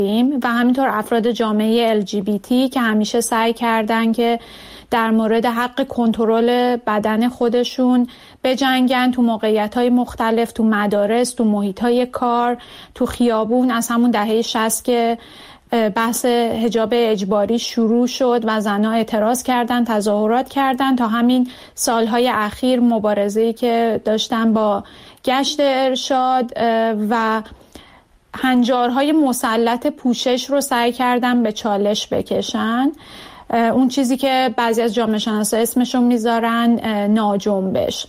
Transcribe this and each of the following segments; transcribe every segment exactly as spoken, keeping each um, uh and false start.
و همینطور افراد جامعه ال جی بی تی که همیشه سعی کردن که در مورد حق کنترل بدن خودشون بجنگن تو موقعیت‌های مختلف، تو مدارس، تو محیط‌های کار، تو خیابون. از همون دهه شصت که بحث حجاب اجباری شروع شد و زنها اعتراض کردن، تظاهرات کردن، تا همین سالهای اخیر مبارزه‌ای که داشتن با گشت ارشاد و هنجارهای مسلط پوشش رو سعی کردن به چالش بکشن. اون چیزی که بعضی از جامعه شناسا اسمشون میذارن ناجنبش.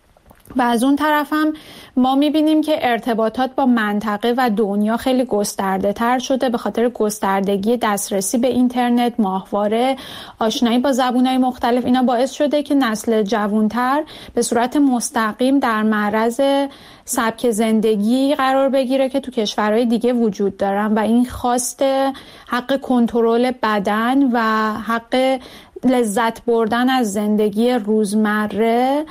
و از اون طرف هم ما میبینیم که ارتباطات با منطقه و دنیا خیلی گسترده تر شده به خاطر گستردگی دسترسی به اینترنت، ماهواره، آشنایی با زبونهای مختلف. اینا باعث شده که نسل جوانتر به صورت مستقیم در معرض سبک زندگی قرار بگیره که تو کشورهای دیگه وجود دارن و این خواست حق کنترل بدن و حق لذت بردن از زندگی روزمره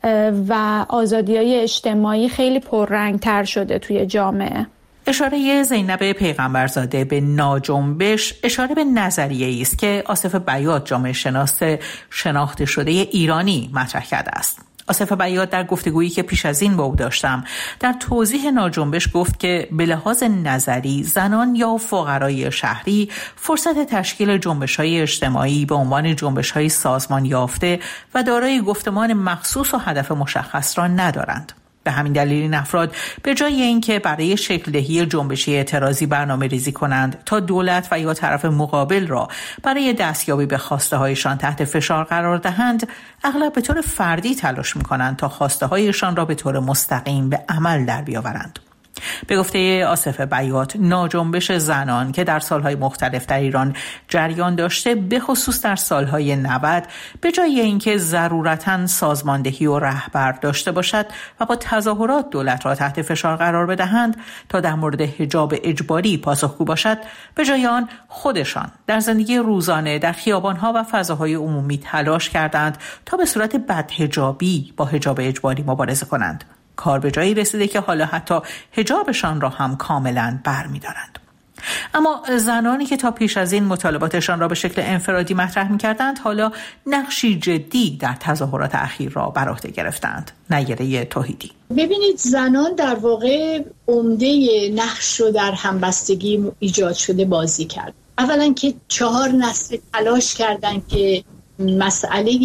و آزادی‌های اجتماعی خیلی پررنگ‌تر شده توی جامعه. اشاره زینب پیغمبرزاده به ناجنبش اشاره به نظریه‌ای است که آصف بیات جامعه شناس شناخته شده ایرانی مطرح کرده است. آصف بیات در گفتگویی که پیش از این با او داشتم در توضیح ناجنبش گفت که به لحاظ نظری زنان یا فقرای شهری فرصت تشکیل جنبش‌های اجتماعی به عنوان جنبش‌های سازمان یافته و دارای گفتمان مخصوص و هدف مشخص را ندارند. به همین دلیل این افراد به جای اینکه برای شکل دهی جنبشی اعتراضی برنامه ریزی کنند تا دولت و یا طرف مقابل را برای دستیابی به خواسته هایشان تحت فشار قرار دهند، اغلب به طور فردی تلاش می‌کنند تا خواسته هایشان را به طور مستقیم به عمل در بیاورند. به گفته آصف بیات، ناجنبش زنان که در سالهای مختلف در ایران جریان داشته، به خصوص در سالهای نود، به جای اینکه ضرورتاً سازماندهی و رهبر داشته باشد و با تظاهرات دولت را تحت فشار قرار بدهند تا در مورد حجاب اجباری پاسخگو باشد، به جای آن خودشان در زندگی روزانه در خیابانها و فضاهای عمومی تلاش کردند تا به صورت بدحجابی با حجاب اجباری مبارزه کنند. کار به جایی رسیده که حالا حتی حجابشان را هم کاملاً برمی‌دارند. اما زنانی که تا پیش از این مطالباتشان را به شکل انفرادی مطرح می‌کردند، حالا نقشی جدی در تظاهرات اخیر را بر عهده گرفتند. نیره توحیدی: ببینید، زنان در واقع عمده نقش رو در همبستگی ایجاد شده بازی کرد. اولا که چهار نسل تلاش کردند که مسئله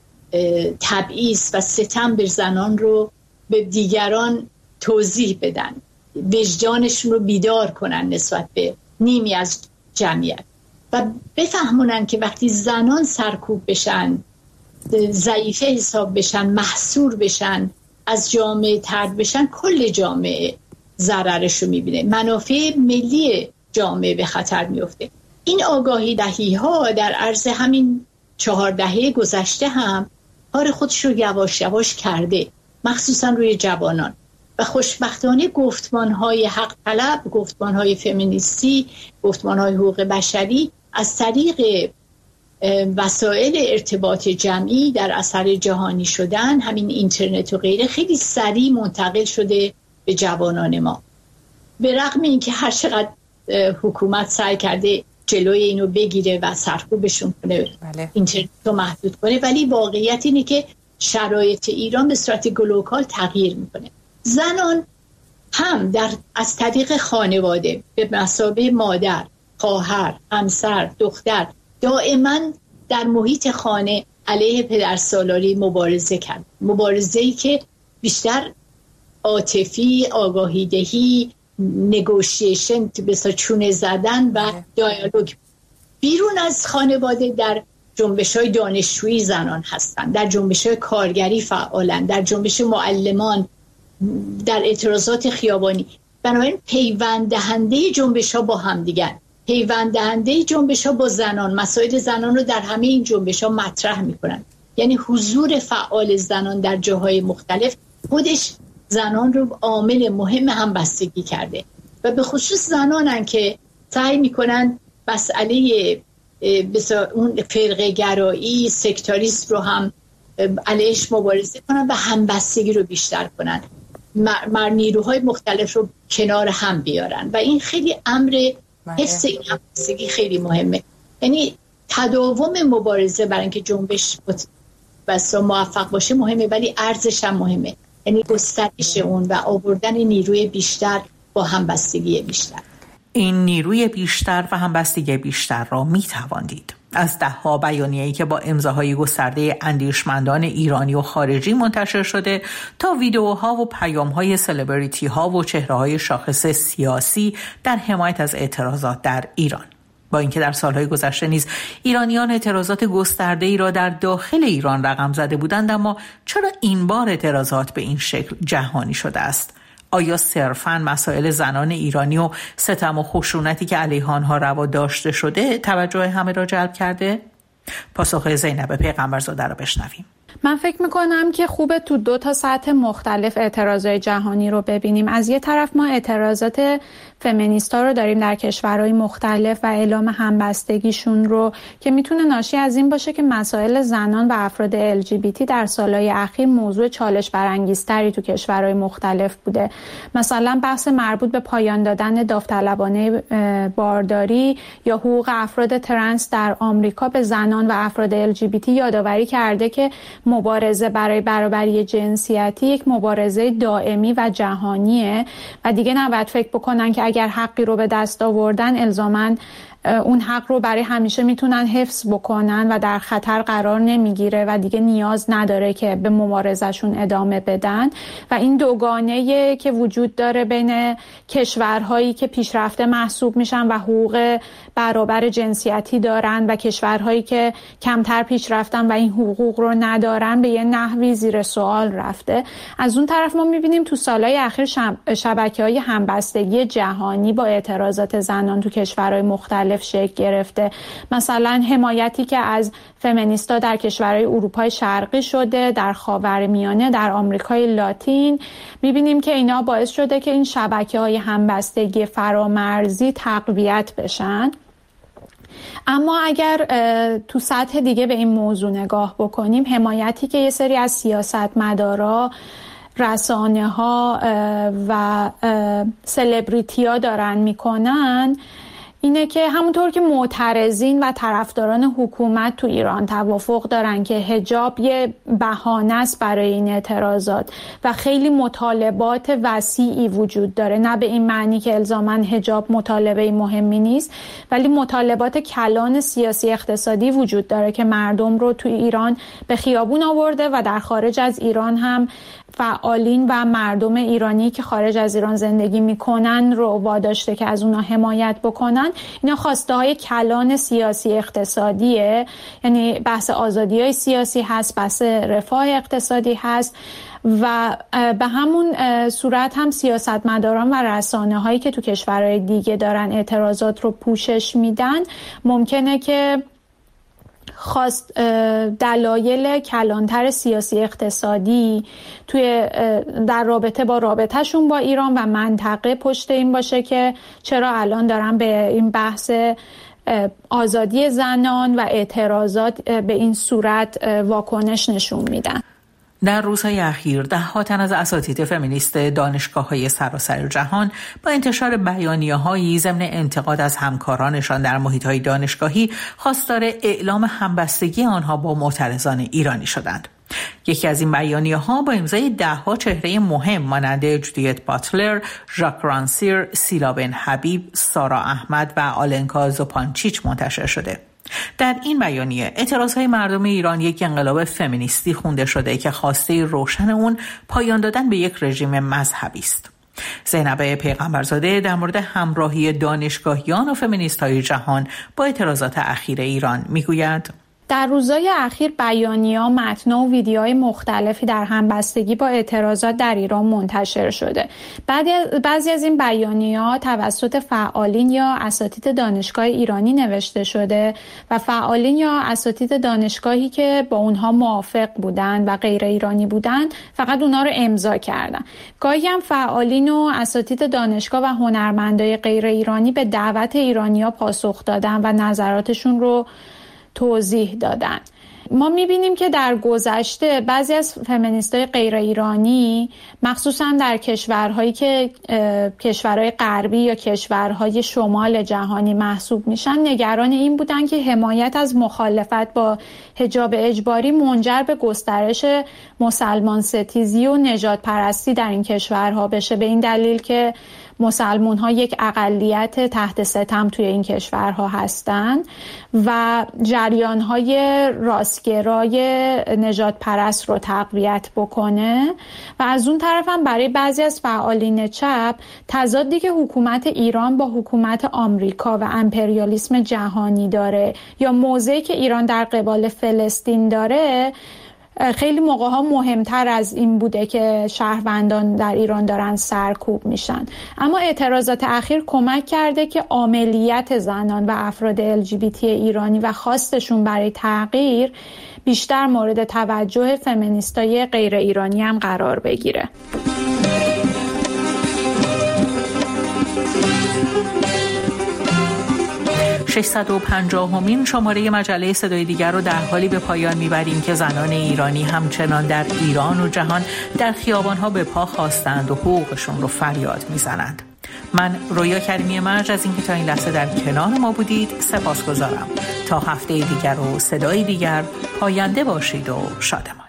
تبعیض و ستم بر زنان رو به دیگران توضیح بدن، وجدانشون رو بیدار کنن نسبت به نیمی از جمعیت و بفهمونن که وقتی زنان سرکوب بشن، ضعیفه حساب بشن، محصور بشن، از جامعه طرد بشن، کل جامعه ضررش رو میبینه، منافع ملی جامعه به خطر میفته. این آگاهی دهی ها در عرض همین چهار دهه گذشته هم کار خودش رو یواش یواش کرده، مخصوصا روی جوانان. و خوشبختانه گفتمان‌های حق طلب، گفتمان‌های فمینیستی، گفتمان‌های حقوق بشری از طریق وسایل ارتباط جمعی در اثر جهانی شدن، همین اینترنت و غیره، خیلی سریع منتقل شده به جوانان ما. به رغم اینکه هر چقدر حکومت سعی کرده جلوی اینو بگیره و سرکوبشون کنه، بله. اینترنت رو محدود کنه، ولی واقعیت اینه که شرایط ایران به صورت گلوکال تغییر میکنه. زنان هم در از طریق خانواده به مثابه مادر، خواهر، همسر، دختر دائما در محیط خانه علیه پدرسالاری مبارزه کرد. مبارزه‌ای که بیشتر عاطفی، آگاهی دهی، نگوشیشن، بسا چونه زدن و دیالوگ. بیرون از خانواده در جنبش‌های دانشجویی زنان هستند، در جنبش‌های کارگری فعالند، در جنبش معلمان، در اعتراضات خیابانی. بنابراین پیوند دهنده جنبش‌ها با هم دیگر، پیوند دهنده جنبش‌ها با زنان، مسائل زنان رو در همه این جنبش‌ها مطرح می‌کنند. یعنی حضور فعال زنان در جاهای مختلف خودش زنان رو عامل مهم هم بستگی کرده و به خصوص زنانن که سعی می‌کنن مسئله بسیار اون فرقه گرایی، سکتاریسم رو هم علیهش مبارزه کنن و همبستگی رو بیشتر کنن، مر نیروهای مختلف رو کنار هم بیارن و این خیلی امر حفظ این همبستگی خیلی مهمه. یعنی تداوم مبارزه برای اینکه جنبش بس موفق باشه مهمه، ولی ارزش هم مهمه، یعنی گسترش اون و آوردن نیروی بیشتر با همبستگی بیشتر. این نیروی بیشتر و همبستگی بیشتر را می توان دید از ده‌ها بیانیه‌ای که با امضاهای گسترده اندیشمندان ایرانی و خارجی منتشر شده تا ویدیوها و پیام‌های سلبریتی‌ها و چهره‌های شاخص سیاسی در حمایت از اعتراضات در ایران. با اینکه در سالهای گذشته نیز ایرانیان اعتراضات گسترده‌ای را در داخل ایران رقم زده بودند، اما چرا این بار اعتراضات به این شکل جهانی شده است؟ آیا صرفاً مسائل زنان ایرانی و ستم و خشونتی که علیه آنها روا داشته شده توجه همه را جلب کرده؟ پاسخ زینب پیغمبرزاده را بشنویم. من فکر میکنم که خوبه تو دو تا سطح مختلف اعتراضات جهانی رو ببینیم. از یه طرف ما اعتراضات فمینیستا رو داریم در کشورهای مختلف و اعلام همبستگیشون رو که میتونه ناشی از این باشه که مسائل زنان و افراد ال جی بی تی در سالهای اخیر موضوع چالش برانگیزتری تو کشورهای مختلف بوده. مثلا بحث مربوط به پایان دادن داوطلبانه بارداری یا حقوق افراد ترنس در آمریکا به زنان و افراد ال جی بی تی یادآوری کرده که مبارزه برای برابری جنسیتی یک مبارزه دائمی و جهانیه و دیگه نباید فکر بکنن که اگر حقی رو به دست آوردن الزاماً اون حق رو برای همیشه میتونن حفظ بکنن و در خطر قرار نمیگیره و دیگه نیاز نداره که به مبارزهشون ادامه بدن. و این دوگانه‌ای که وجود داره بین کشورهایی که پیشرفته محسوب میشن و حقوق برابر جنسیتی دارن و کشورهایی که کمتر پیشرفتن و این حقوق رو ندارن به یه نحوی زیر سوال رفته. از اون طرف ما میبینیم تو سالهای اخیر شبکه‌های همبستگی جهانی با اعتراضات زنان تو کشورهای مختلف شکل گرفته. مثلا حمایتی که از فمینیستا در کشورهای اروپای شرقی شده، در خاورمیانه، در آمریکای لاتین، میبینیم که اینا باعث شده که این شبکه‌های همبستگی فرامرزی تقویت بشن. اما اگر تو سطح دیگه به این موضوع نگاه بکنیم، حمایتی که یه سری از سیاستمدارا، رسانه ها و سلبریتی ها دارن میکنن اینه که همونطور که معترضین و طرفداران حکومت تو ایران توافق دارن که حجاب یه بهانه است برای این اعتراضات و خیلی مطالبات وسیعی وجود داره، نه به این معنی که الزاماً حجاب مطالبه مهمی نیست، ولی مطالبات کلان سیاسی اقتصادی وجود داره که مردم رو تو ایران به خیابون آورده و در خارج از ایران هم فعالین و مردم ایرانی که خارج از ایران زندگی میکنن رو واداشته که از اونا حمایت بکنن. اینا خواسته های کلان سیاسی اقتصادیه، یعنی بحث آزادی های سیاسی هست، بحث رفاه اقتصادی هست و به همون صورت هم سیاستمداران و رسانه هایی که تو کشورهای دیگه دارن اعتراضات رو پوشش میدن ممکنه که خواست دلایل کلانتر سیاسی اقتصادی توی در رابطه با رابطهشون با ایران و منطقه پشت این باشه که چرا الان دارن به این بحث آزادی زنان و اعتراضات به این صورت واکنش نشون میدن. در روزهای اخیر ده‌ها تن از اساتید فمینیست دانشگاه‌های سراسر جهان با انتشار بیانیه‌هایی ضمن انتقاد از همکارانشان در محیط‌های دانشگاهی خواستار اعلام همبستگی آنها با معترضان ایرانی شدند. یکی از این بیانیه‌ها با امضای ده‌ها چهره مهم مانند جودیت باتلر، ژاک رانسیر، سیلا بن حبیب، سارا احمد و آلنکا زوپانچیچ منتشر شده. در این بیانیه اعتراضهای مردم ایران یک انقلاب فمینیستی خونده شده که خواسته روشن اون پایان دادن به یک رژیم مذهبی است. زینب پیغمبرزاده در مورد همراهی دانشگاهیان و فمینیست‌های جهان با اعتراضات اخیر ایران میگوید: در روزهای اخیر بیانیه‌ها، متن‌ها و ویدیوهای مختلفی در همبستگی با اعتراضات در ایران منتشر شده. بعضی از این بیانیه‌ها توسط فعالین یا اساتید دانشگاه ایرانی نوشته شده و فعالین یا اساتید دانشگاهی که با اونها موافق بودن و غیر ایرانی بودن فقط اونها رو امضا کردن. گاهی هم فعالین و اساتید دانشگاه و هنرمندای غیر ایرانی به دعوت ایرانی‌ها پاسخ دادن و نظراتشون رو توضیح دادن. ما میبینیم که در گذشته بعضی از فمینیستای غیر ایرانی مخصوصا در کشورهایی که کشورهای غربی یا کشورهای شمال جهانی محسوب میشن نگران این بودن که حمایت از مخالفت با حجاب اجباری منجر به گسترش مسلمان ستیزی و نژاد پرستی در این کشورها بشه، به این دلیل که مسلمون ها یک اقلیت تحت ستم توی این کشورها هستن و جریان های راستگرای نژاد پرست رو تقویت بکنه. و از اون طرف هم برای بعضی از فعالین چپ تضادی که حکومت ایران با حکومت آمریکا و امپریالیسم جهانی داره یا موضعی که ایران در قبال فلسطین داره خیلی موقعها مهمتر از این بوده که شهروندان در ایران دارن سرکوب میشن. اما اعتراضات اخیر کمک کرده که عاملیت زنان و افراد ال جی بی تی ایرانی و خواستشون برای تغییر بیشتر مورد توجه فمینیستای غیر ایرانی هم قرار بگیره. ششصد و پنجاهمین شماره مجله صدای دیگر رو در حالی به پایان میبریم که زنان ایرانی همچنان در ایران و جهان در خیابان‌ها به پا خواستند و حقوقشون رو فریاد میزنند. من رویا کریمی مرج از اینکه تا این لحظه در کنار ما بودید سپاسگزارم. تا هفته دیگر و صدای دیگر، پاینده باشید و شادمان.